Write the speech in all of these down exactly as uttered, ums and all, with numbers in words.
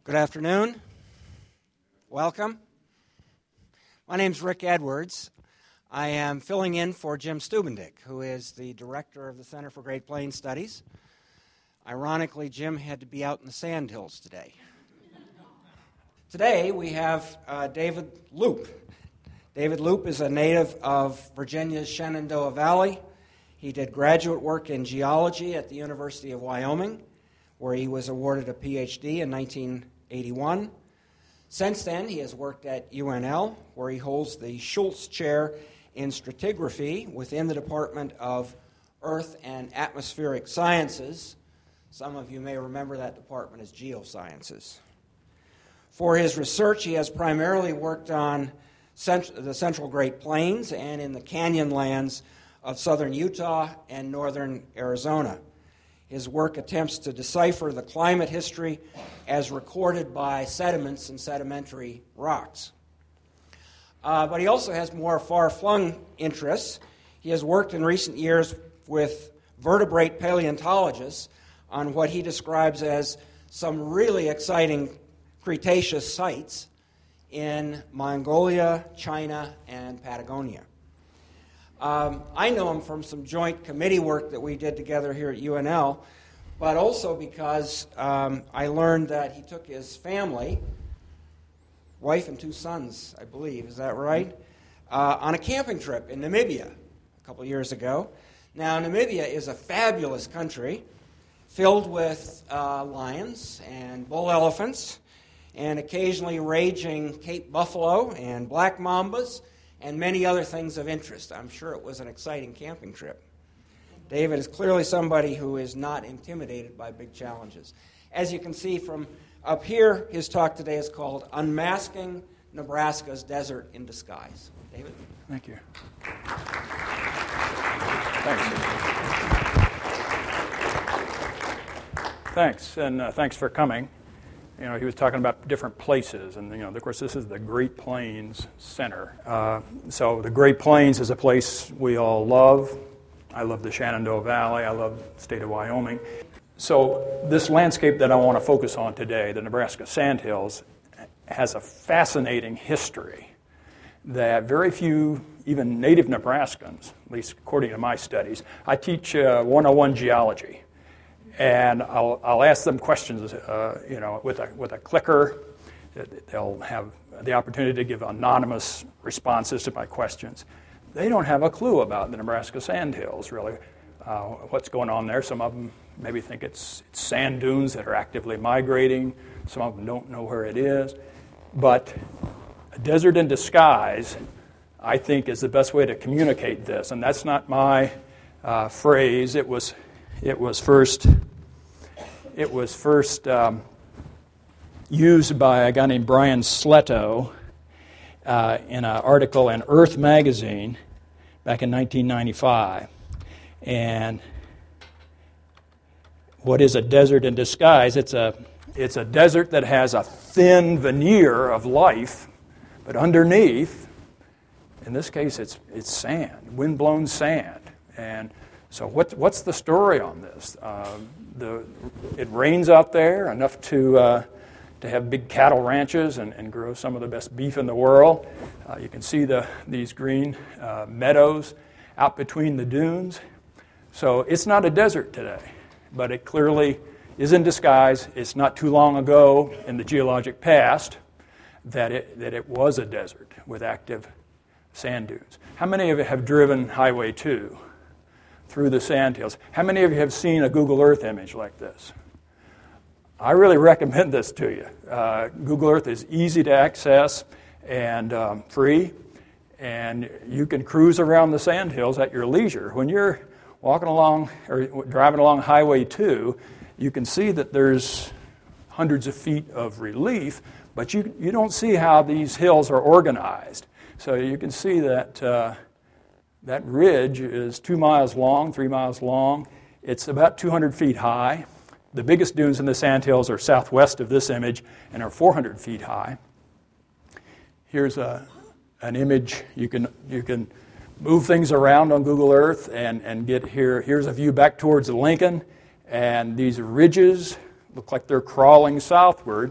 Good afternoon. Welcome. My name's Rick Edwards. I am filling in for Jim Stubendick, who is the director of the Center for Great Plains Studies. Ironically, Jim had to be out in the Sandhills today. Today we have uh, David Loop. David Loop is a native of Virginia's Shenandoah Valley. He did graduate work in geology at the University of Wyoming, where he was awarded a P H D in nineteen eighty-one. Since then, he has worked at U N L, where he holds the Schultz Chair in Stratigraphy within the Department of Earth and Atmospheric Sciences. Some of you may remember that department as Geosciences. For his research, he has primarily worked on cent- the Central Great Plains and in the canyon lands of southern Utah and northern Arizona. His work attempts to decipher the climate history as recorded by sediments and sedimentary rocks. Uh, but he also has more far-flung interests. He has worked in recent years with vertebrate paleontologists on what he describes as some really exciting Cretaceous sites in Mongolia, China, and Patagonia. Um, I know him from some joint committee work that we did together here at U N L, but also because um, I learned that he took his family, wife and two sons, I believe, is that right, uh, on a camping trip in Namibia a couple years ago. Now, Namibia is a fabulous country filled with uh, lions and bull elephants and occasionally raging Cape buffalo and black mambas and many other things of interest. I'm sure it was an exciting camping trip. David is clearly somebody who is not intimidated by big challenges. As you can see from up here, his talk today is called Unmasking Nebraska's Desert in Disguise. David? Thank you. Thanks. Thanks, and uh, thanks for coming. You know, he was talking about different places, and, you know, of course, this is the Great Plains Center. Uh, so the Great Plains is a place we all love. I love the Shenandoah Valley. I love the state of Wyoming. So this landscape that I want to focus on today, the Nebraska Sandhills, has a fascinating history that very few, even native Nebraskans, at least according to my studies, I teach uh, one oh one geology. And I'll, I'll ask them questions, uh, you know, with a with a clicker. They'll have the opportunity to give anonymous responses to my questions. They don't have a clue about the Nebraska Sandhills, really, uh, what's going on there. Some of them maybe think it's, it's sand dunes that are actively migrating. Some of them don't know where it is. But a desert in disguise, I think, is the best way to communicate this. And that's not my uh, phrase. It was... It was first, it was first um, used by a guy named Brian Sletto uh, in an article in Earth magazine back in nineteen ninety-five. And what is a desert in disguise? It's a it's a desert that has a thin veneer of life, but underneath, in this case, it's it's sand, wind-blown sand, and So what, what's the story on this? Uh, the, it rains out there enough to uh, to have big cattle ranches and, and grow some of the best beef in the world. Uh, you can see the these green uh, meadows out between the dunes. So it's not a desert today, but it clearly is in disguise. It's not too long ago in the geologic past that it that it was a desert with active sand dunes. How many of you have driven Highway two? Through the Sandhills? How many of you have seen a Google Earth image like this? I really recommend this to you. Uh, Google Earth is easy to access and um, free, and you can cruise around the Sandhills at your leisure. When you're walking along or driving along Highway two, you can see that there's hundreds of feet of relief, but you you don't see how these hills are organized. So you can see that uh, that ridge is two miles long, three miles long. It's about two hundred feet high. The biggest dunes in the Sandhills are southwest of this image and are four hundred feet high. Here's a, an image. You can you can move things around on Google Earth and, and get here. Here's a view back towards Lincoln, and these ridges look like they're crawling southward.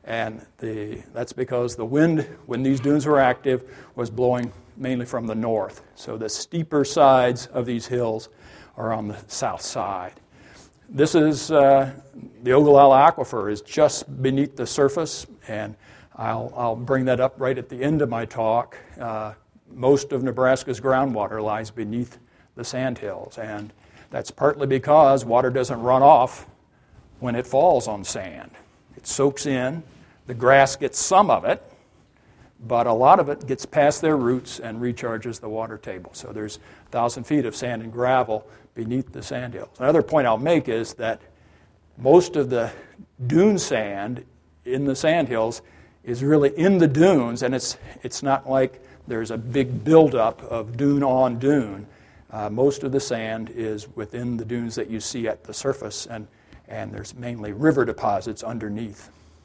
And the, that's because the wind, when these dunes were active, was blowing mainly from the north. So the steeper sides of these hills are on the south side. This is, uh, the Ogallala Aquifer is just beneath the surface, and I'll, I'll bring that up right at the end of my talk. Uh, most of Nebraska's groundwater lies beneath the sandhills, and that's partly because water doesn't run off when it falls on sand. It soaks in, the grass gets some of it, but a lot of it gets past their roots and recharges the water table. So there's a thousand feet of sand and gravel beneath the sandhills. Another point I'll make is that most of the dune sand in the sandhills is really in the dunes, and it's it's not like there's a big buildup of dune on dune. Uh, most of the sand is within the dunes that you see at the surface, and, and there's mainly river deposits underneath.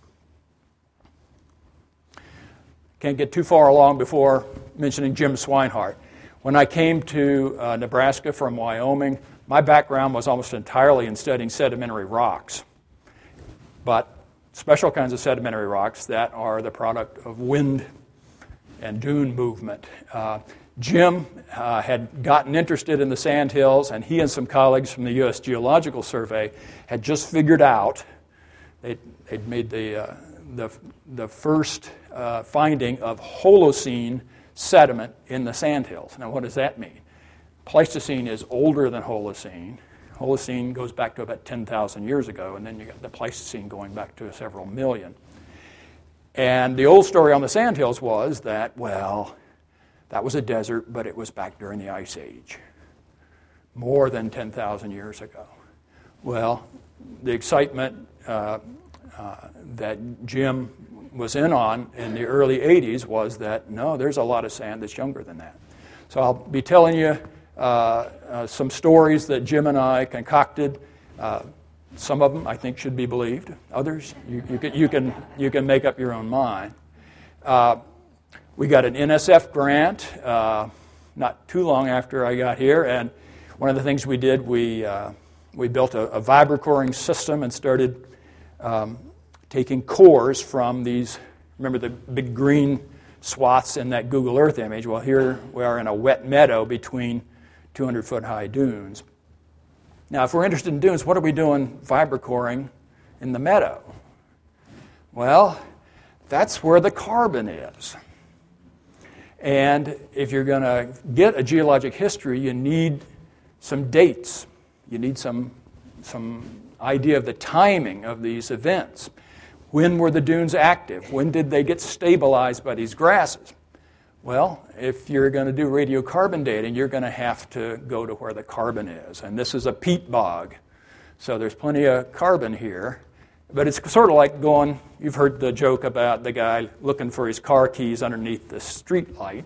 Can't get too far along before mentioning Jim Swinehart. When I came to uh, Nebraska from Wyoming, my background was almost entirely in studying sedimentary rocks, but special kinds of sedimentary rocks that are the product of wind and dune movement. Uh, Jim uh, had gotten interested in the sandhills, and he and some colleagues from the U S Geological Survey had just figured out, they'd, they'd made the, uh, the, the first uh, finding of Holocene sediment in the sandhills. Now, what does that mean? Pleistocene is older than Holocene. Holocene goes back to about ten thousand years ago, and then you got the Pleistocene going back to several million. And the old story on the sandhills was that, well, that was a desert, but it was back during the Ice Age, more than ten thousand years ago. Well, the excitement uh, uh, that Jim was in on in the early eighties was that, no, there's a lot of sand that's younger than that. So I'll be telling you uh, uh, some stories that Jim and I concocted. Uh, some of them I think should be believed. Others, you, you, can, you, can, you can make up your own mind. Uh, we got an N S F grant uh, not too long after I got here, and one of the things we did, we, uh, we built a, a vibrocoring system and started um, taking cores from these, remember the big green swaths in that Google Earth image? Well, here we are in a wet meadow between two hundred foot high dunes. Now, if we're interested in dunes, what are we doing vibrocoring in the meadow? Well, that's where the carbon is. And if you're going to get a geologic history, you need some dates. You need some, some idea of the timing of these events. When were the dunes active? When did they get stabilized by these grasses? Well, if you're going to do radiocarbon dating, you're going to have to go to where the carbon is. And this is a peat bog. So there's plenty of carbon here. But it's sort of like going, you've heard the joke about the guy looking for his car keys underneath the street light.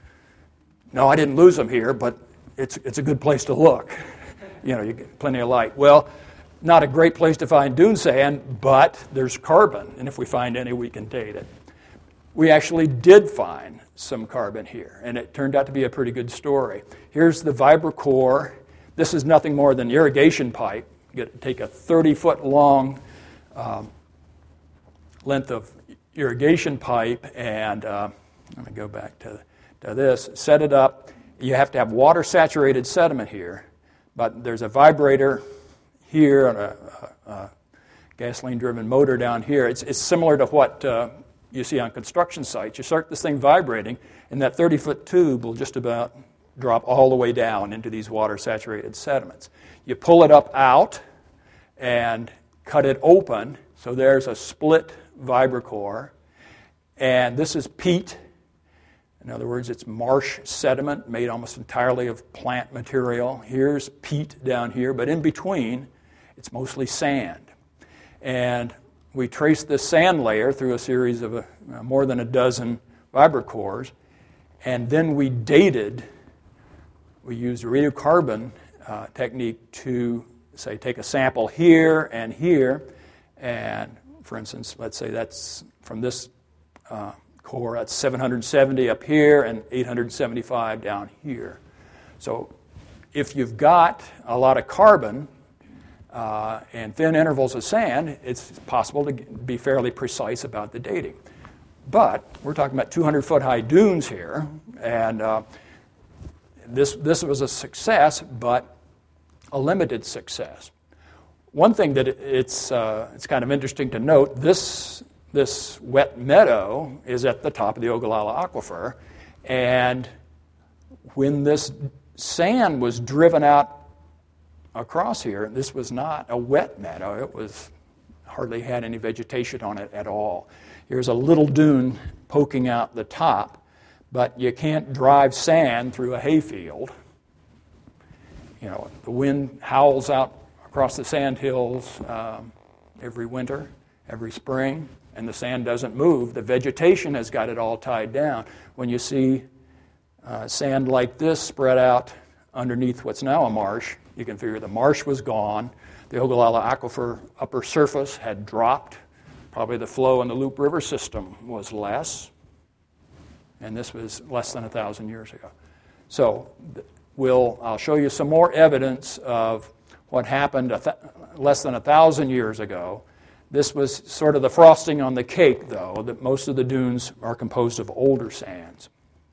No, I didn't lose them here, but it's, it's a good place to look. You know, you get plenty of light. Well, not a great place to find dune sand, but there's carbon, and if we find any, we can date it. We actually did find some carbon here, and it turned out to be a pretty good story. Here's the vibrocore. This is nothing more than irrigation pipe. You get, take a thirty foot long um, length of irrigation pipe, and uh, let me go back to, to this. Set it up. You have to have water-saturated sediment here, but there's a vibrator here and a, a, a gasoline-driven motor down here. It's, it's similar to what uh, you see on construction sites. You start this thing vibrating, and that thirty foot tube will just about drop all the way down into these water-saturated sediments. You pull it up out and cut it open, so there's a split vibrocore, and this is peat. In other words, it's marsh sediment made almost entirely of plant material. Here's peat down here, but in between, it's mostly sand. And we traced this sand layer through a series of a, uh, more than a dozen vibrocores, and then we dated, we used a radiocarbon uh, technique to, say, take a sample here and here, and for instance, let's say that's from this uh, core, that's seven hundred seventy up here and eight hundred seventy-five down here. So if you've got a lot of carbon, uh, and thin intervals of sand, it's possible to be fairly precise about the dating. But we're talking about two hundred foot high dunes here, and uh, this, this was a success, but a limited success. One thing that it's, uh, it's kind of interesting to note, this, this wet meadow is at the top of the Ogallala Aquifer, and when this sand was driven out across here, this was not a wet meadow. It was hardly had any vegetation on it at all. Here's a little dune poking out the top, but you can't drive sand through a hayfield. You know, the wind howls out across the sand hills um, every winter, every spring, and the sand doesn't move. The vegetation has got it all tied down. When you see uh, sand like this spread out underneath what's now a marsh, you can figure the marsh was gone. The Ogallala Aquifer upper surface had dropped. Probably the flow in the Loup River system was less, and this was less than a thousand years ago. So we'll, I'll show you some more evidence of what happened a th- less than a thousand years ago. This was sort of the frosting on the cake, though, that most of the dunes are composed of older sands.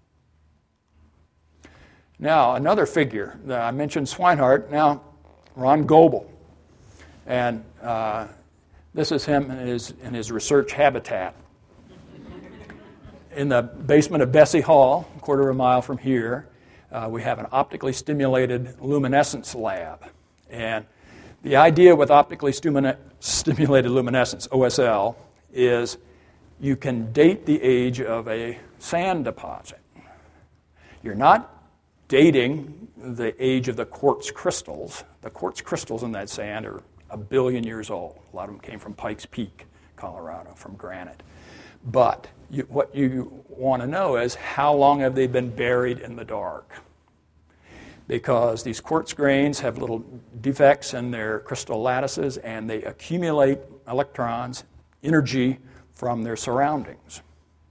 Now, another figure. I mentioned Swinehart. Now, Ron Goebel. And uh, this is him in his, in his research habitat. In the basement of Bessie Hall, a quarter of a mile from here, uh, we have an optically stimulated luminescence lab. And the idea with optically stimula- stimulated luminescence, O S L, is you can date the age of a sand deposit. You're not dating the age of the quartz crystals. The quartz crystals in that sand are a billion years old. A lot of them came from Pikes Peak, Colorado, from granite. But you, what you want to know is how long have they been buried in the dark? Because these quartz grains have little defects in their crystal lattices, and they accumulate electrons, energy from their surroundings.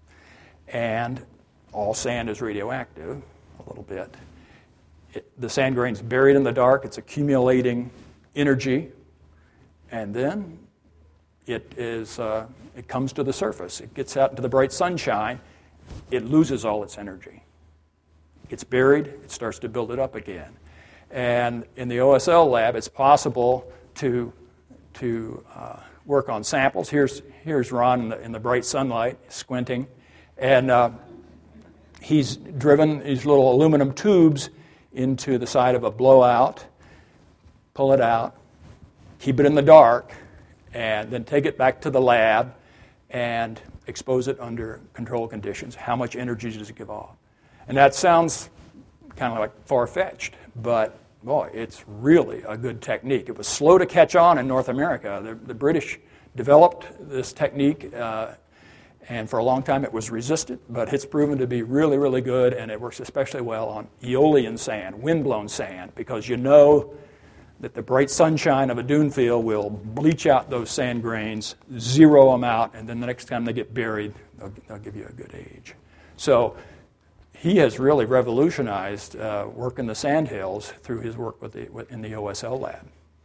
And all sand is radioactive, a little bit. It, the sand grain's buried in the dark, it's accumulating energy, and then it is uh, it comes to the surface. It gets out into the bright sunshine, it loses all its energy. It's buried, it starts to build it up again. And in the O S L lab, it's possible to, to uh, work on samples. Here's, here's Ron in the, in the bright sunlight, squinting. And uh, he's driven these little aluminum tubes into the side of a blowout, pull it out, keep it in the dark, and then take it back to the lab and expose it under controlled conditions. How much energy does it give off? And that sounds kind of like far-fetched, but boy, it's really a good technique. It was slow to catch on in North America. The, the British developed this technique, uh, and for a long time it was resisted, but it's proven to be really, really good, and it works especially well on aeolian sand, wind-blown sand, because you know that the bright sunshine of a dune field will bleach out those sand grains, zero them out, and then the next time they get buried, they'll, they'll give you a good age. So he has really revolutionized uh, work in the sandhills through his work with the, with, in the O S L lab.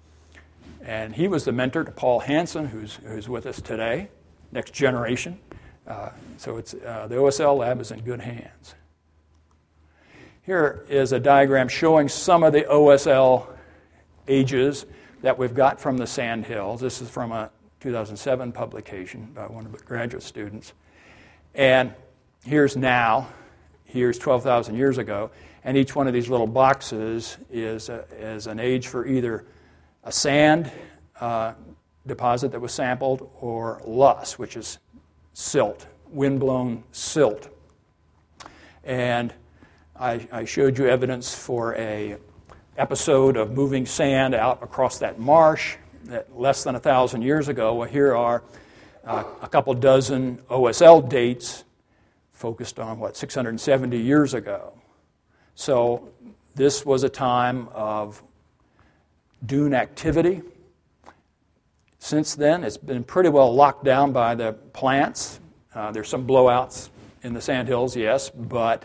And he was the mentor to Paul Hansen, who's, who's with us today, next generation. Uh, so it's, uh, the O S L lab is in good hands. Here is a diagram showing some of the O S L ages that we've got from the sandhills. This is from a two thousand seven publication by one of the graduate students. And here's now. Here's twelve thousand years ago, and each one of these little boxes is, a, is an age for either a sand uh, deposit that was sampled or loess, which is silt, wind-blown silt. And I, I showed you evidence for a episode of moving sand out across that marsh that less than a thousand years ago. Well, here are uh, a couple dozen O S L dates focused on, what, six hundred seventy years ago. So this was a time of dune activity. Since then, it's been pretty well locked down by the plants. Uh, there's some blowouts in the sandhills, yes, but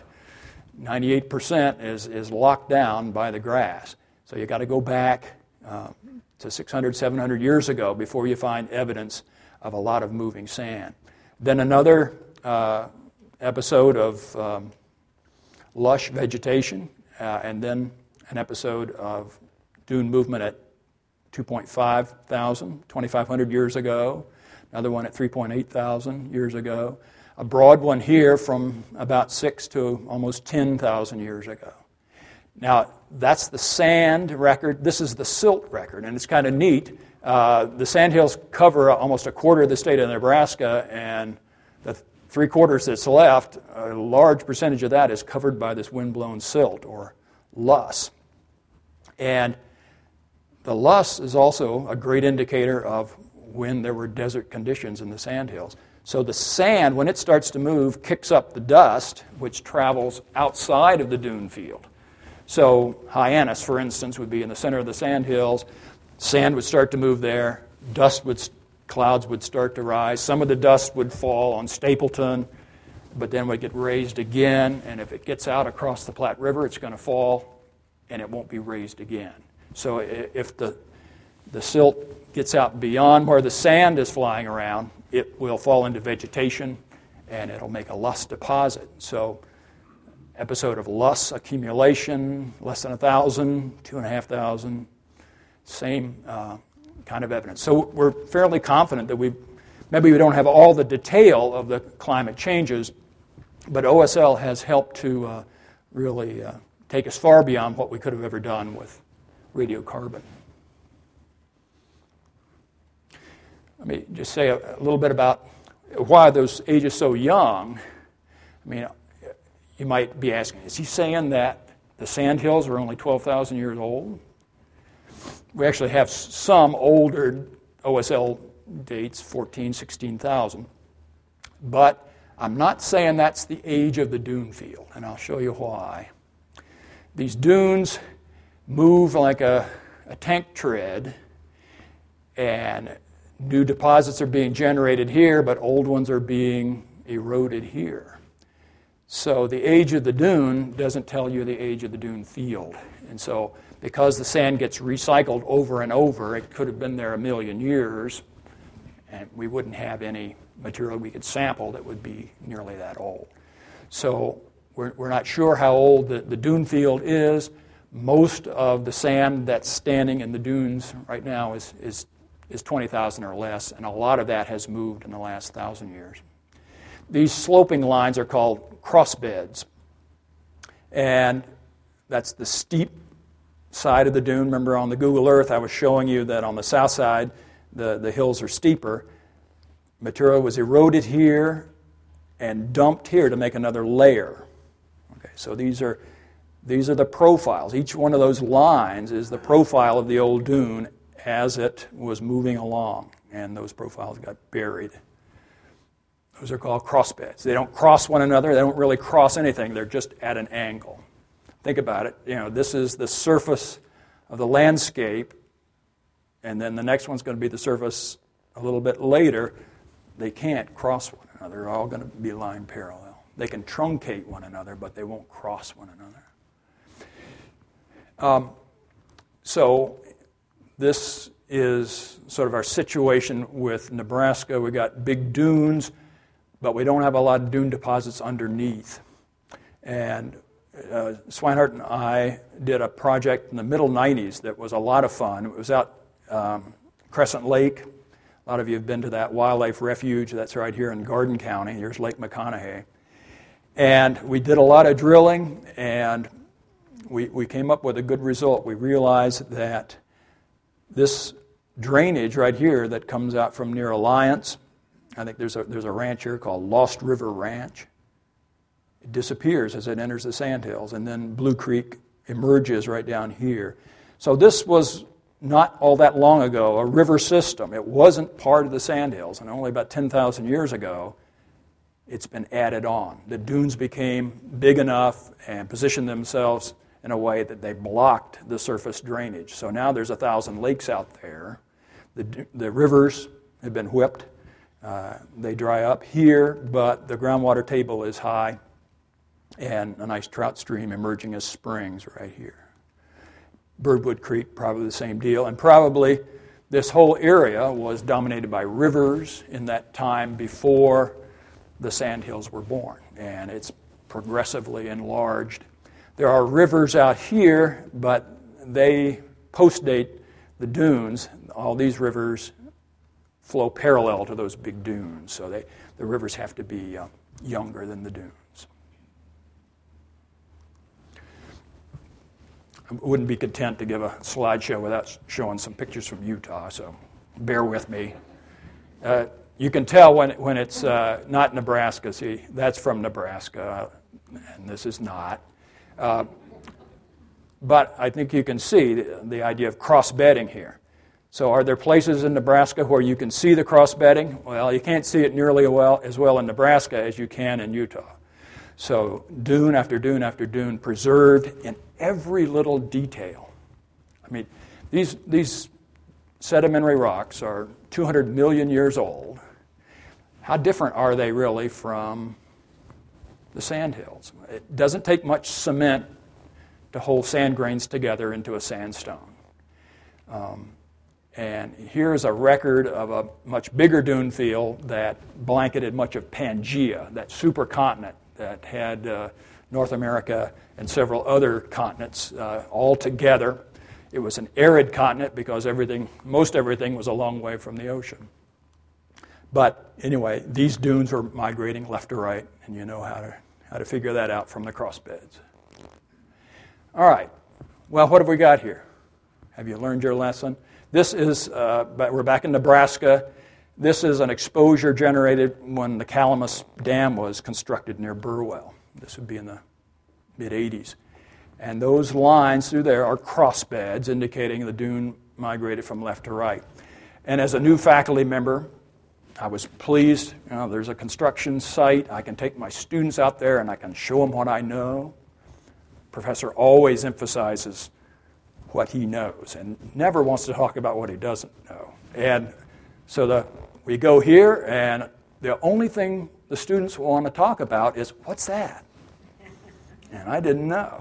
ninety-eight percent is, is locked down by the grass. So you got to go back uh, to six hundred, seven hundred years ago before you find evidence of a lot of moving sand. Then another uh, episode of um, lush vegetation, uh, and then an episode of dune movement at two point five thousand, twenty-five hundred years ago, another one at three point eight thousand years ago, a broad one here from about six to almost ten thousand years ago. Now, that's the sand record. This is the silt record, and it's kind of neat. Uh, the sandhills cover almost a quarter of the state of Nebraska, and the three quarters that's left, a large percentage of that is covered by this wind-blown silt, or loess. And the loess is also a great indicator of when there were desert conditions in the sandhills. So the sand, when it starts to move, kicks up the dust, which travels outside of the dune field. So Hyannis, for instance, would be in the center of the sandhills. Sand would start to move there. Dust would, clouds would start to rise. Some of the dust would fall on Stapleton, but then would get raised again. And if it gets out across the Platte River, it's going to fall, and it won't be raised again. So if the the silt gets out beyond where the sand is flying around, it will fall into vegetation, and it'll make a loess deposit. So episode of loess accumulation, less than a thousand, two and a half thousand, same uh, kind of evidence. So we're fairly confident that we maybe we don't have all the detail of the climate changes, but O S L has helped to uh, really uh, take us far beyond what we could have ever done with radiocarbon. Let me just say a, a little bit about why those ages so young. I mean, you might be asking, is he saying that the sandhills are only twelve thousand years old? We actually have some older O S L dates, fourteen, sixteen thousand. But I'm not saying that's the age of the dune field, and I'll show you why. These dunes move like a, a tank tread, and new deposits are being generated here, but old ones are being eroded here. So the age of the dune doesn't tell you the age of the dune field. And so because the sand gets recycled over and over, it could have been there a million years, and we wouldn't have any material we could sample that would be nearly that old. So we're, we're not sure how old the, the dune field is. Most of the sand that's standing in the dunes right now is, is, is twenty thousand or less, and a lot of that has moved in the last thousand years. These sloping lines are called crossbeds, and that's the steep side of the dune. Remember on the Google Earth I was showing you that on the south side the, the hills are steeper. Material was eroded here and dumped here to make another layer. Okay, so these are these are the profiles. Each one of those lines is the profile of the old dune as it was moving along, and those profiles got buried. Those are called crossbeds. They don't cross one another. They don't really cross anything. They're just at an angle. Think about it. You know, this is the surface of the landscape, and then the next one's going to be the surface a little bit later. They can't cross one another. They're all going to be lined parallel. They can truncate one another, but they won't cross one another. Um, so this is sort of our situation with Nebraska. We've got big dunes, but we don't have a lot of dune deposits underneath. And uh, Swinehart and I did a project in the middle nineties that was a lot of fun. It was out um, Crescent Lake. A lot of you have been to that wildlife refuge. That's right here in Garden County. Here's Lake McConaughey. And we did a lot of drilling, and we, we came up with a good result. We realized that this drainage right here that comes out from near Alliance, I think there's a, there's a ranch here called Lost River Ranch. It disappears as it enters the sandhills, and then Blue Creek emerges right down here. So this was not all that long ago a river system. It wasn't part of the sandhills, and only about ten thousand years ago it's been added on. The dunes became big enough and positioned themselves in a way that they blocked the surface drainage. So now there's a thousand lakes out there. The, the rivers have been whipped. Uh, they dry up here, but the groundwater table is high, and a nice trout stream emerging as springs right here. Birdwood Creek, probably the same deal. And probably this whole area was dominated by rivers in that time before the sandhills were born. And it's progressively enlarged. There are rivers out here, but they postdate the dunes. All these rivers flow parallel to those big dunes, so they, the rivers have to be uh, younger than the dunes. I wouldn't be content to give a slideshow without showing some pictures from Utah, so bear with me. Uh, you can tell when, when it's uh, not Nebraska. See, that's from Nebraska, and this is not. Uh, but I think you can see the, the idea of cross-bedding here. So are there places in Nebraska where you can see the cross-bedding? Well, you can't see it nearly well, as well in Nebraska as you can in Utah. So dune after dune after dune preserved in every little detail. I mean, these, these sedimentary rocks are two hundred million years old. How different are they really from the sandhills? It doesn't take much cement to hold sand grains together into a sandstone. Um, and here's a record of a much bigger dune field that blanketed much of Pangaea, that supercontinent that had uh, North America and several other continents uh, all together. It was an arid continent because everything, most everything was a long way from the ocean. But anyway, these dunes were migrating left to right, and you know how to how to figure that out from the crossbeds. All right. Well, what have we got here? Have you learned your lesson? This is, uh, we're back in Nebraska. This is an exposure generated when the Calamus Dam was constructed near Burwell. This would be in the mid-eighties. And those lines through there are crossbeds indicating the dune migrated from left to right. And as a new faculty member, I was pleased. You know, there's a construction site. I can take my students out there and I can show them what I know. Professor always emphasizes what he knows and never wants to talk about what he doesn't know. And so the, we go here, and the only thing the students want to talk about is, what's that? And I didn't know.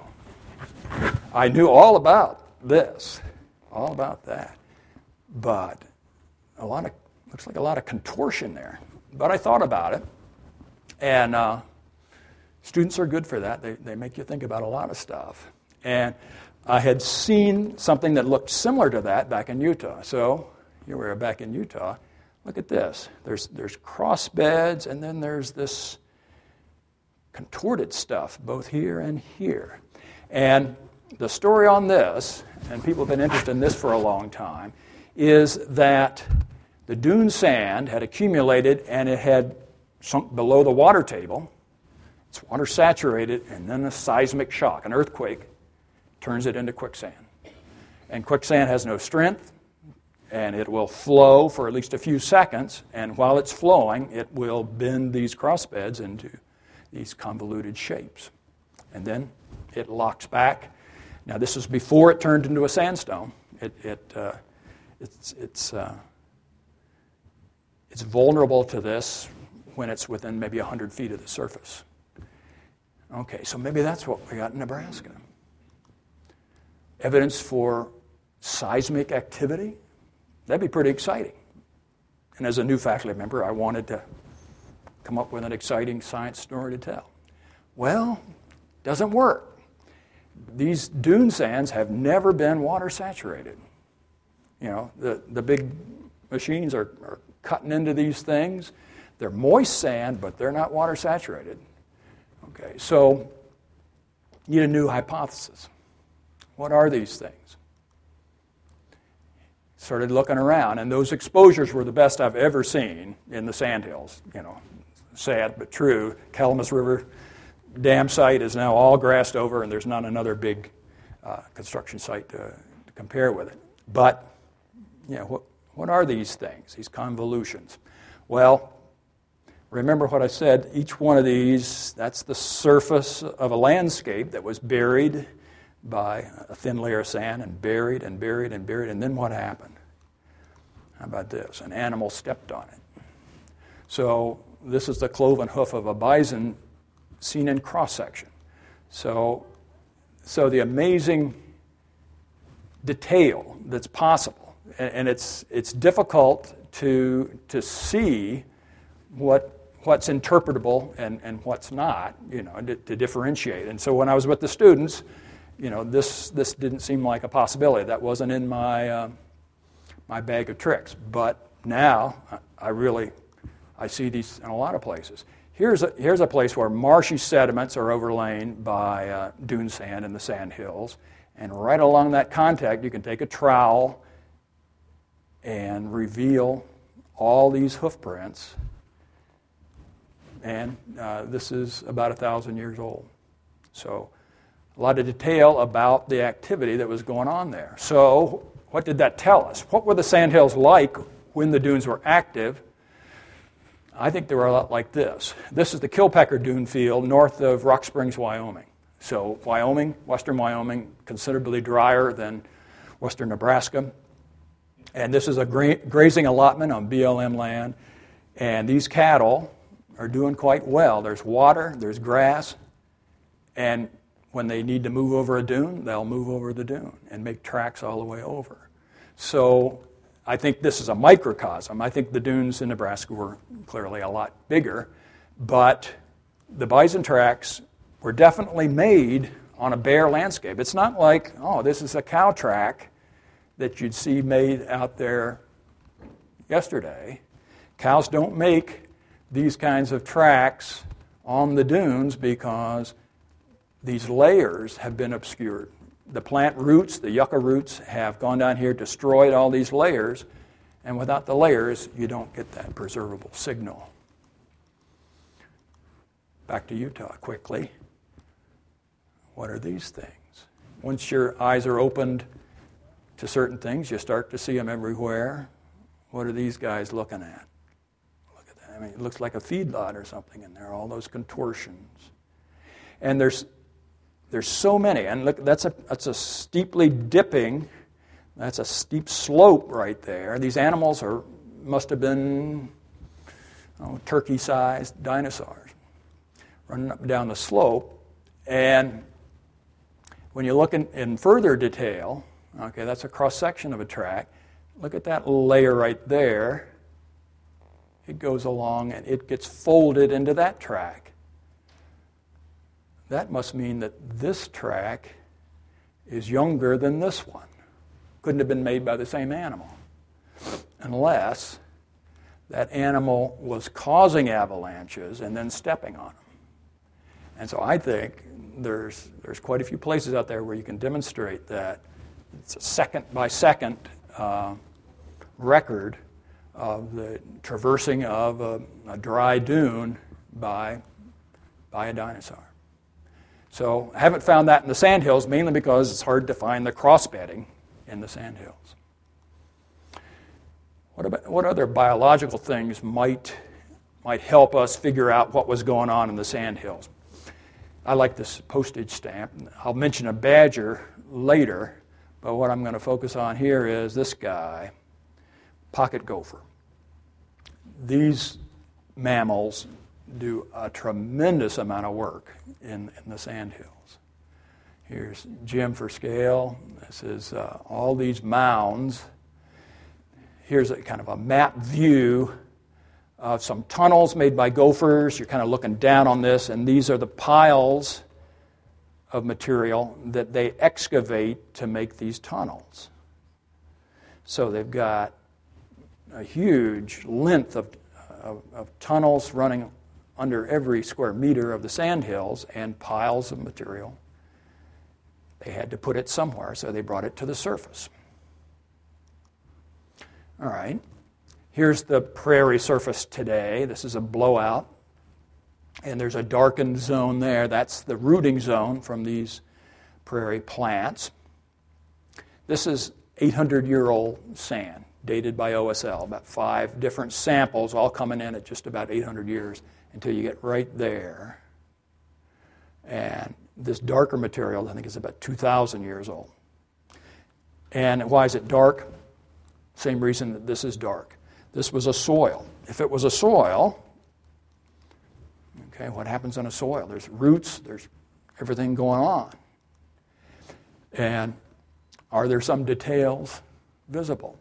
I knew all about this, all about that. But a lot of, looks like a lot of contortion there. But I thought about it, and uh, students are good for that. They, they make you think about a lot of stuff. And I had seen something that looked similar to that back in Utah. So here we are back in Utah. Look at this. There's, there's cross beds, and then there's this contorted stuff, both here and here. And the story on this, and people have been interested in this for a long time, is that the dune sand had accumulated and it had sunk below the water table. It's water saturated, and then a seismic shock, an earthquake, turns it into quicksand. And quicksand has no strength, and it will flow for at least a few seconds, and while it's flowing, it will bend these crossbeds into these convoluted shapes. And then it locks back. Now, this is before it turned into a sandstone. It, it, uh, it's, it's, uh, it's vulnerable to this when it's within maybe one hundred feet of the surface. Okay, so maybe that's what we got in Nebraska. Evidence for seismic activity? That'd be pretty exciting. And as a new faculty member, I wanted to come up with an exciting science story to tell. Well, doesn't work. These dune sands have never been water saturated. You know, the, the big machines are, are cutting into these things. They're moist sand, but they're not water saturated. Okay, so you need a new hypothesis. What are these things? Started looking around, and those exposures were the best I've ever seen in the sandhills. You know, sad but true. Calamus River Dam site is now all grassed over, and there's not another big uh, construction site to, to compare with it. But, you know, what, what are these things, these convolutions? Well, remember what I said, each one of these, that's the surface of a landscape that was buried by a thin layer of sand and buried and buried and buried, and then what happened? How about this? An animal stepped on it. So this is the cloven hoof of a bison seen in cross-section. So, so the amazing detail that's possible. And, and it's it's difficult to to see what what's interpretable and, and what's not, you know, to, to differentiate. And so when I was with the students, you know, this this didn't seem like a possibility. That wasn't in my uh, my bag of tricks. But now I really I see these in a lot of places. Here's a, here's a place where marshy sediments are overlain by uh, dune sand in the sand hills. And right along that contact, you can take a trowel and reveal all these hoof prints. And uh, this is about a thousand years old. So a lot of detail about the activity that was going on there. So what did that tell us? What were the sandhills like when the dunes were active? I think they were a lot like this. This is the Kilpecker Dune Field north of Rock Springs, Wyoming. So Wyoming, western Wyoming, considerably drier than western Nebraska. And this is a gra- grazing allotment on B L M land. And these cattle are doing quite well. There's water, there's grass, and when they need to move over a dune, they'll move over the dune and make tracks all the way over. So I think this is a microcosm. I think the dunes in Nebraska were clearly a lot bigger, but the bison tracks were definitely made on a bare landscape. It's not like, oh, this is a cow track that you'd see made out there yesterday. Cows don't make these kinds of tracks on the dunes because these layers have been obscured. The plant roots, the yucca roots, have gone down here, destroyed all these layers, and without the layers, you don't get that preservable signal. Back to Utah quickly. What are these things? Once your eyes are opened to certain things, you start to see them everywhere. What are these guys looking at? Look at that. I mean, it looks like a feedlot or something in there, all those contortions. And there's There's so many, and look, that's a that's a steeply dipping, that's a steep slope right there. These animals are must have been oh, turkey-sized dinosaurs running up and down the slope. And when you look in, in further detail, okay, that's a cross-section of a track. Look at that layer right there. It goes along and it gets folded into that track. That must mean that this track is younger than this one. Couldn't have been made by the same animal. Unless that animal was causing avalanches and then stepping on them. And so I think there's there's quite a few places out there where you can demonstrate that it's a second by second uh, record of the traversing of a, a dry dune by, by a dinosaur. So I haven't found that in the sandhills, mainly because it's hard to find the cross-bedding in the sandhills. What about what other biological things might might help us figure out what was going on in the sandhills? I like this postage stamp. I'll mention a badger later, but what I'm going to focus on here is this guy, pocket gopher. These mammals do a tremendous amount of work in, in the sandhills. Here's Jim for scale. This is uh, all these mounds. Here's a kind of a map view of some tunnels made by gophers. You're kind of looking down on this, and these are the piles of material that they excavate to make these tunnels. So they've got a huge length of, of, of tunnels running under every square meter of the sandhills and piles of material. They had to put it somewhere, so they brought it to the surface. All right. Here's the prairie surface today. This is a blowout. And there's a darkened zone there. That's the rooting zone from these prairie plants. This is eight hundred year old sand, dated by O S L. About five different samples all coming in at just about eight hundred years. Until you get right there. And this darker material, I think, is about two thousand years old. And why is it dark? Same reason that this is dark. This was a soil. If it was a soil, okay, what happens in a soil? There's roots, there's everything going on. And Are there some details visible?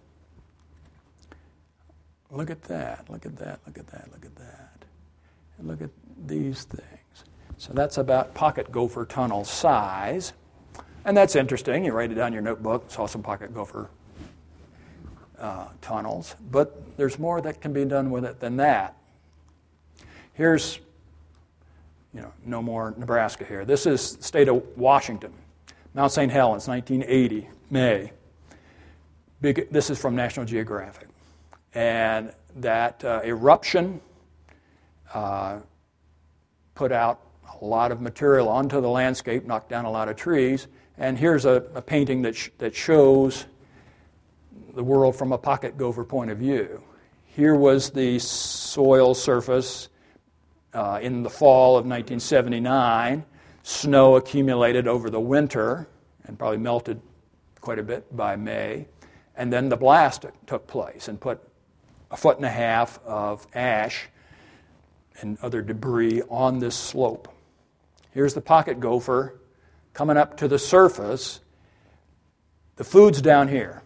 Look at that, look at that, look at that, look at that. And look at these things. So that's about pocket gopher tunnel size. And that's interesting. You write it down in your notebook, saw some pocket gopher uh, tunnels. But there's more that can be done with it than that. Here's, you know, no more Nebraska here. This is the state of Washington. Mount Saint Helens, nineteen eighty, May. Big, this is from National Geographic. And that uh, eruption uh, put out a lot of material onto the landscape, knocked down a lot of trees. And here's a, a painting that, sh- that shows the world from a pocket gopher point of view. Here was the soil surface uh, in the fall of nineteen seventy-nine. Snow accumulated over the winter and probably melted quite a bit by May. And then the blast took place and put a foot and a half of ash and other debris on this slope. Here's the pocket gopher coming up to the surface. The food's down here.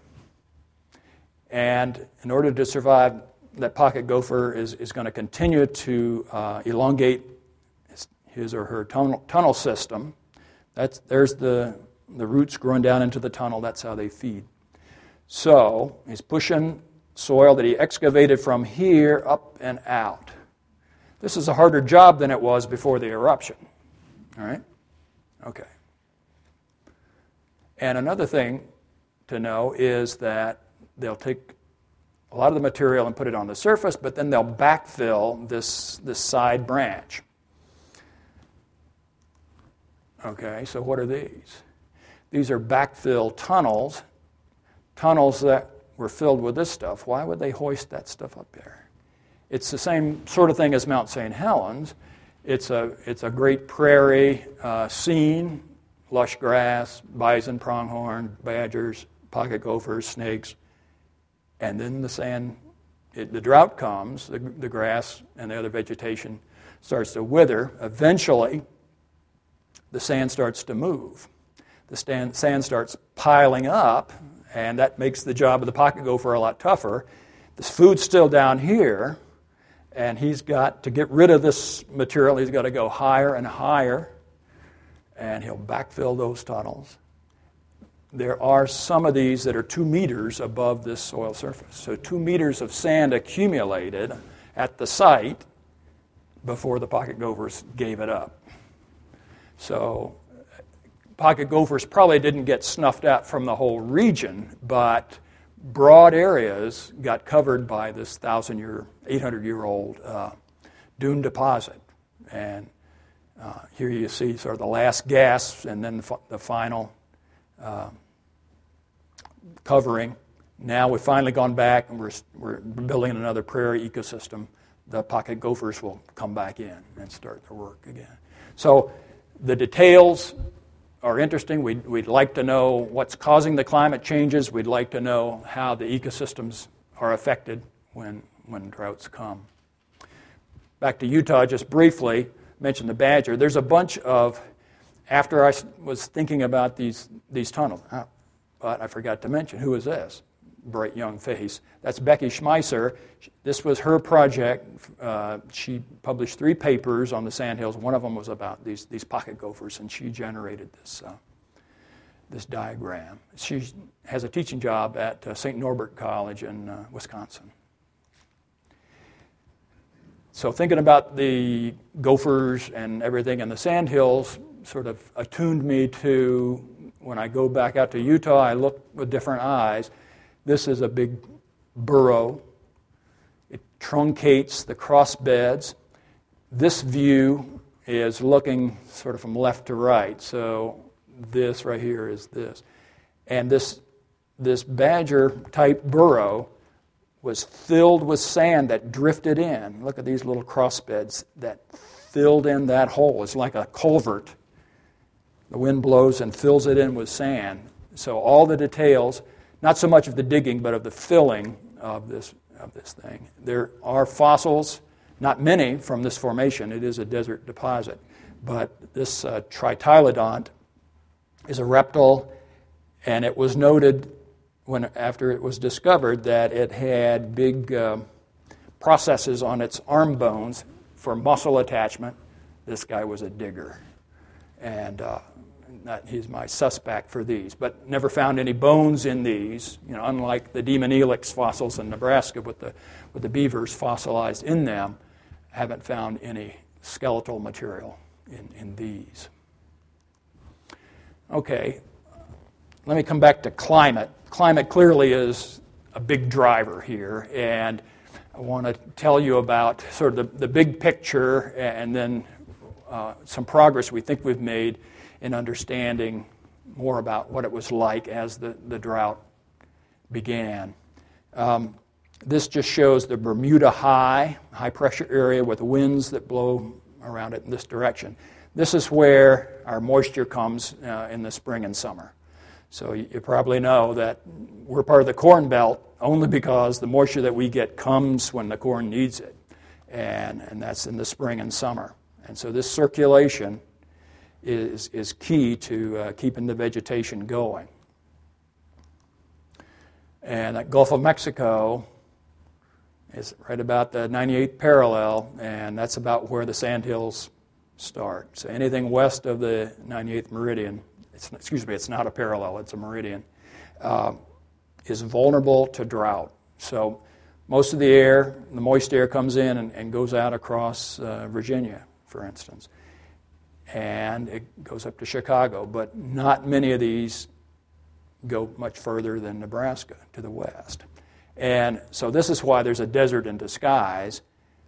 And in order to survive, that pocket gopher is, is going to continue to uh, elongate his, his or her tunnel, tunnel system. That's, there's the, the roots growing down into the tunnel. That's how they feed. So he's pushing soil that he excavated from here up and out. This is a harder job than it was before the eruption. All right? Okay. And another thing to know is that they'll take a lot of the material and put it on the surface, but then they'll backfill this, this side branch. Okay, so what are these? These are backfill tunnels, tunnels that were filled with this stuff. Why would they hoist that stuff up there? It's the same sort of thing as Mount Saint Helens. It's a, it's a great prairie uh, scene, lush grass, bison, pronghorn, badgers, pocket gophers, snakes, and then the sand, it, the drought comes, the, the grass and the other vegetation starts to wither. Eventually, the sand starts to move. The stand, sand starts piling up, and that makes the job of the pocket gopher a lot tougher. This food's still down here, and he's got to get rid of this material. He's got to go higher and higher, and he'll backfill those tunnels. There are some of these that are two meters above this soil surface. So two meters of sand accumulated at the site before the pocket gophers gave it up. So pocket gophers probably didn't get snuffed out from the whole region, but broad areas got covered by this thousand-year, eight hundred-year-old uh, dune deposit. And uh, here you see sort of the last gasps and then the, f- the final uh, covering. Now we've finally gone back and we're, we're building another prairie ecosystem. The pocket gophers will come back in and start their work again. So the details are interesting. We'd, we'd like to know what's causing the climate changes. We'd like to know how the ecosystems are affected when, when droughts come. Back to Utah just briefly, mentioned the badger. There's a bunch of, after I was thinking about these, these tunnels, but I forgot to mention, who is this? Bright young face. That's Becky Schmeisser. This was her project. Uh, she published three papers on the Sandhills. One of them was about these, these pocket gophers, and she generated this, uh, this diagram. She has a teaching job at uh, Saint Norbert College in uh, Wisconsin. So thinking about the gophers and everything in the Sandhills sort of attuned me to, when I go back out to Utah, I look with different eyes. This is a big burrow. It truncates the cross beds. This view is looking sort of from left to right. So this right here is this. And this, this badger-type burrow was filled with sand that drifted in. Look at these little cross beds that filled in that hole. It's like a culvert. The wind blows and fills it in with sand. So all the details, not so much of the digging, but of the filling of this of this thing. There are fossils, not many from this formation. It is a desert deposit. But this uh, Tritylodont is a reptile. And it was noted when after it was discovered that it had big uh, processes on its arm bones for muscle attachment. This guy was a digger, and uh, that, he's my suspect for these. But never found any bones in these. You know, unlike the Demonelix fossils in Nebraska with the with the beavers fossilized in them, haven't found any skeletal material in, in these. Okay, let me come back to climate. Climate clearly is a big driver here, and I want to tell you about sort of the, the big picture and then uh, some progress we think we've made in understanding more about what it was like as the, the drought began. Um, this just shows the Bermuda High, high pressure area with winds that blow around it in this direction. This is where our moisture comes uh, in the spring and summer. So you, you probably know that we're part of the Corn Belt only because the moisture that we get comes when the corn needs it, and, and that's in the spring and summer. And so this circulation is, is key to uh, keeping the vegetation going. And that Gulf of Mexico is right about the ninety-eighth parallel, and that's about where the sandhills start. So anything west of the ninety-eighth meridian, it's, excuse me, it's not a parallel, it's a meridian, uh, is vulnerable to drought. So most of the air, the moist air comes in and, and goes out across uh, Virginia, for instance. And it goes up to Chicago, but not many of these go much further than Nebraska to the west. And so this is why there's a desert in disguise.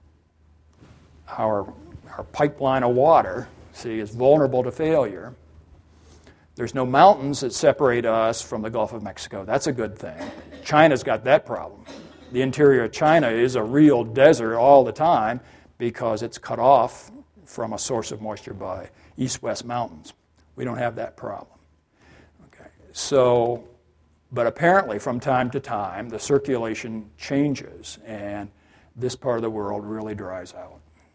Our, our pipeline of water, see, is vulnerable to failure. There's no mountains that separate us from the Gulf of Mexico. That's a good thing. China's got that problem. The interior of China is a real desert all the time because it's cut off from a source of moisture by east-west mountains. We don't have that problem. Okay. So, but apparently from time to time, the circulation changes, and this part of the world really dries out.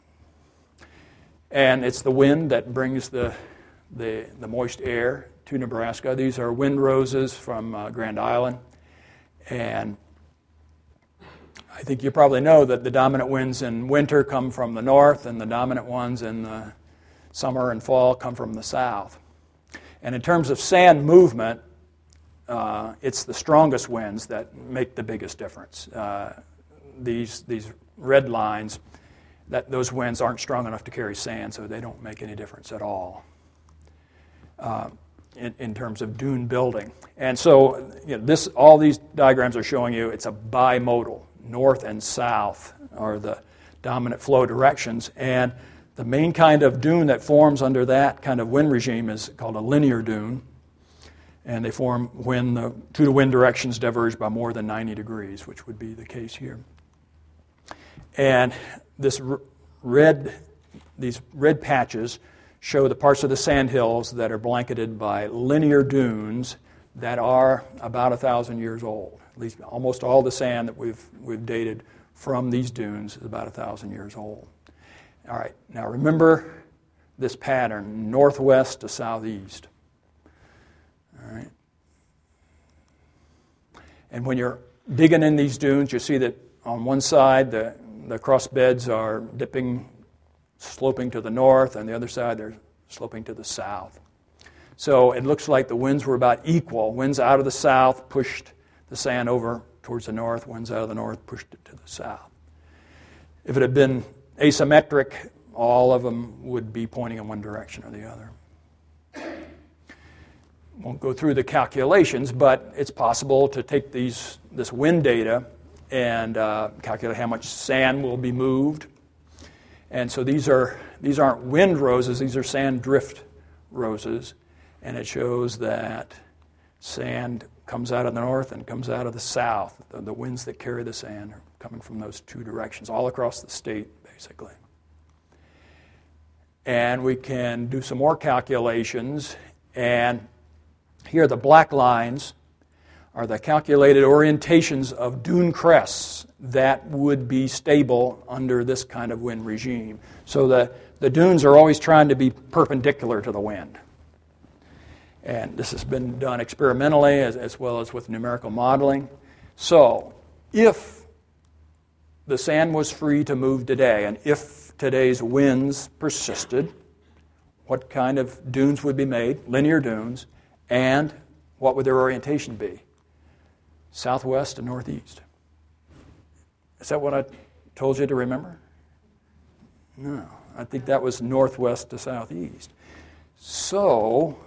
And it's the wind that brings the, the, the moist air to Nebraska. These are wind roses from uh, Grand Island. And I think you probably know that the dominant winds in winter come from the north, and the dominant ones in the summer and fall come from the south. And in terms of sand movement, uh, it's the strongest winds that make the biggest difference. Uh, these, these red lines, that those winds aren't strong enough to carry sand, so they don't make any difference at all uh, in, in terms of dune building. And so you know, this, all these diagrams are showing you it's a bimodal. North and south are the dominant flow directions, and the main kind of dune that forms under that kind of wind regime is called a linear dune, and they form when the two wind directions diverge by more than ninety degrees, which would be the case here. And this red, these red patches show the parts of the sandhills that are blanketed by linear dunes that are about a thousand years old. At least almost all the sand that we've we've dated from these dunes is about a thousand years old. All right, now remember this pattern, northwest to southeast. All right. And when you're digging in these dunes, you see that on one side the, the cross beds are dipping, sloping to the north, and the other side they're sloping to the south. So it looks like the winds were about equal. Winds out of the south pushed the sand over towards the north. Winds out of the north pushed it to the south. If it had been asymmetric, all of them would be pointing in one direction or the other. Won't go through the calculations, but it's possible to take these this wind data and uh, calculate how much sand will be moved. And so these are these aren't wind roses; these are sand drift roses, and it shows that sand comes out of the north and comes out of the south. The, the winds that carry the sand are coming from those two directions, all across the state, basically. And we can do some more calculations, and here the black lines are the calculated orientations of dune crests that would be stable under this kind of wind regime. So the, the dunes are always trying to be perpendicular to the wind. And this has been done experimentally as, as well as with numerical modeling. So if the sand was free to move today, and if today's winds persisted, what kind of dunes would be made? Linear dunes. And what would their orientation be? Southwest and northeast. Is that what I told you to remember? No. I think that was northwest to southeast. So,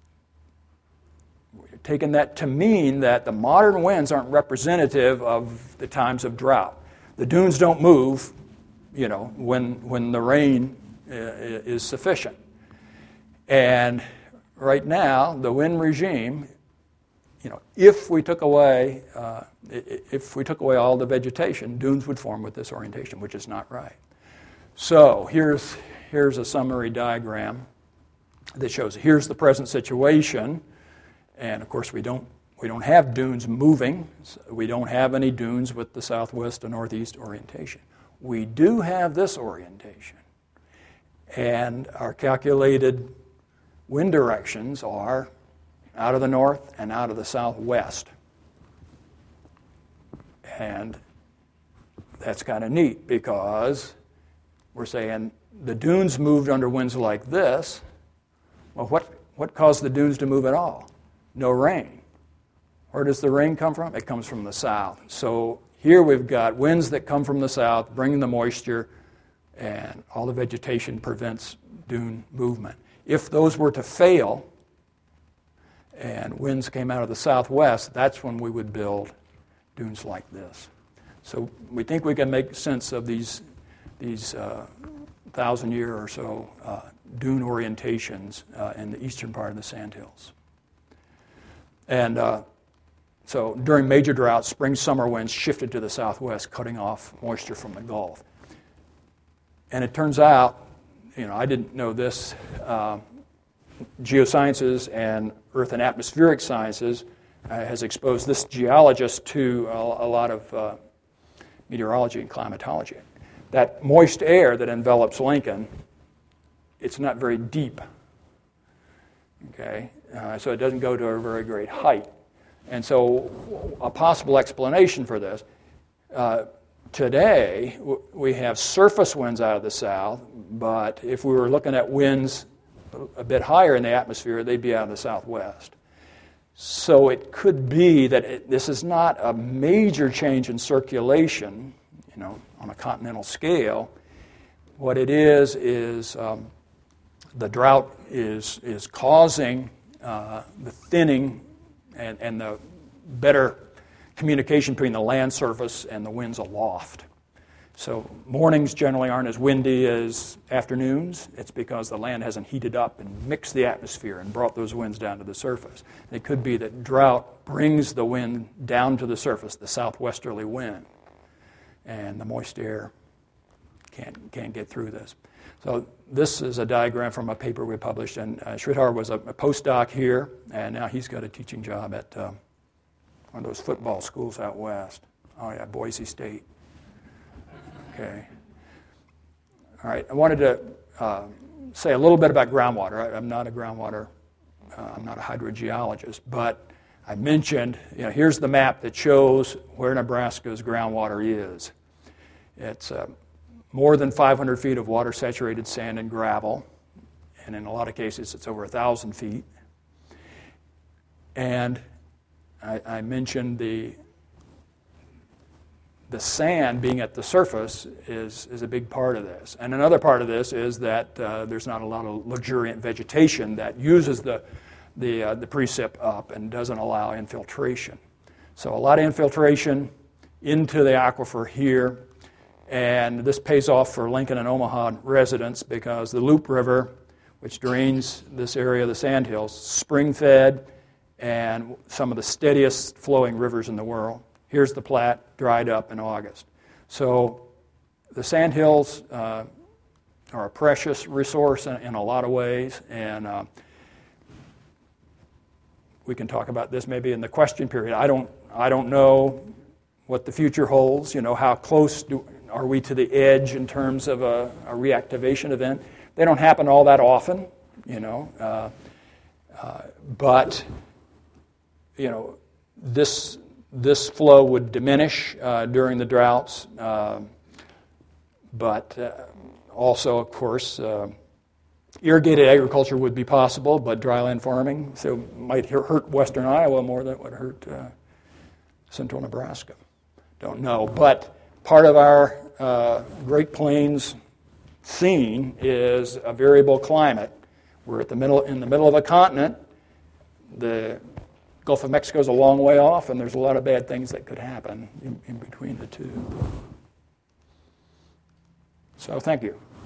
we're taking that to mean that the modern winds aren't representative of the times of drought. The dunes don't move, you know, when when the rain uh, is sufficient. And right now, the wind regime, you know, if we took away uh, if we took away all the vegetation, dunes would form with this orientation, which is not right. So here's here's a summary diagram that shows here's the present situation, and of course we don't we don't have dunes moving. So we don't have any dunes with the southwest and northeast orientation. We do have this orientation, and our calculated wind directions are out of the north and out of the southwest, and that's kind of neat because we're saying the dunes moved under winds like this. Well, what, what caused the dunes to move at all? No rain. Where does the rain come from? It comes from the south. So here we've got winds that come from the south, bringing the moisture, and all the vegetation prevents dune movement. If those were to fail, and winds came out of the southwest, that's when we would build dunes like this. So we think we can make sense of these these uh, thousand year or so uh, dune orientations uh, in the eastern part of the Sandhills. And uh, so during major droughts, spring summer winds shifted to the southwest, cutting off moisture from the Gulf. And it turns out, you know, I didn't know this, uh, geosciences and earth and atmospheric sciences uh, has exposed this geologist to a, a lot of uh, meteorology and climatology. That moist air that envelops Lincoln, it's not very deep. Okay, uh, so it doesn't go to a very great height. And so a possible explanation for this, uh, today w- we have surface winds out of the south, but if we were looking at winds a bit higher in the atmosphere, they'd be out of the southwest. So it could be that it, this is not a major change in circulation, you know, on a continental scale. What it is is um, the drought is is causing uh, the thinning and, and the better communication between the land surface and the winds aloft. So mornings generally aren't as windy as afternoons. It's because the land hasn't heated up and mixed the atmosphere and brought those winds down to the surface. It could be that drought brings the wind down to the surface, the southwesterly wind, and the moist air can't, can't get through this. So this is a diagram from a paper we published, and uh, Sridhar was a, a postdoc here, and now he's got a teaching job at uh, one of those football schools out west. Oh yeah, Boise State. Okay. All right. I wanted to uh, say a little bit about groundwater. I, I'm not a groundwater, uh, I'm not a hydrogeologist, but I mentioned, you know, here's the map that shows where Nebraska's groundwater is. It's uh, more than five hundred feet of water-saturated sand and gravel, and in a lot of cases it's over one thousand feet. And I, I mentioned the The sand being at the surface is, is a big part of this. And another part of this is that uh, there's not a lot of luxuriant vegetation that uses the, the, uh, the precip up and doesn't allow infiltration. So a lot of infiltration into the aquifer here, and this pays off for Lincoln and Omaha residents because the Loup River, which drains this area of the Sandhills, spring-fed and some of the steadiest flowing rivers in the world. Here's the Platte, dried up in August. So the Sandhills uh, are a precious resource in, in a lot of ways, and uh, we can talk about this maybe in the question period. I don't, I don't know what the future holds. You know, how close do, are we to the edge in terms of a, a reactivation event? They don't happen all that often. You know, uh, Uh, but, you know, this this flow would diminish uh, during the droughts. Uh, but uh, also, of course, uh, irrigated agriculture would be possible, but dryland farming so might hurt western Iowa more than it would hurt uh, central Nebraska. Don't know. But part of our uh, Great Plains scene is a variable climate. We're at the middle, in the middle of a continent. The Gulf of Mexico is a long way off, and there's a lot of bad things that could happen in, in between the two. So thank you.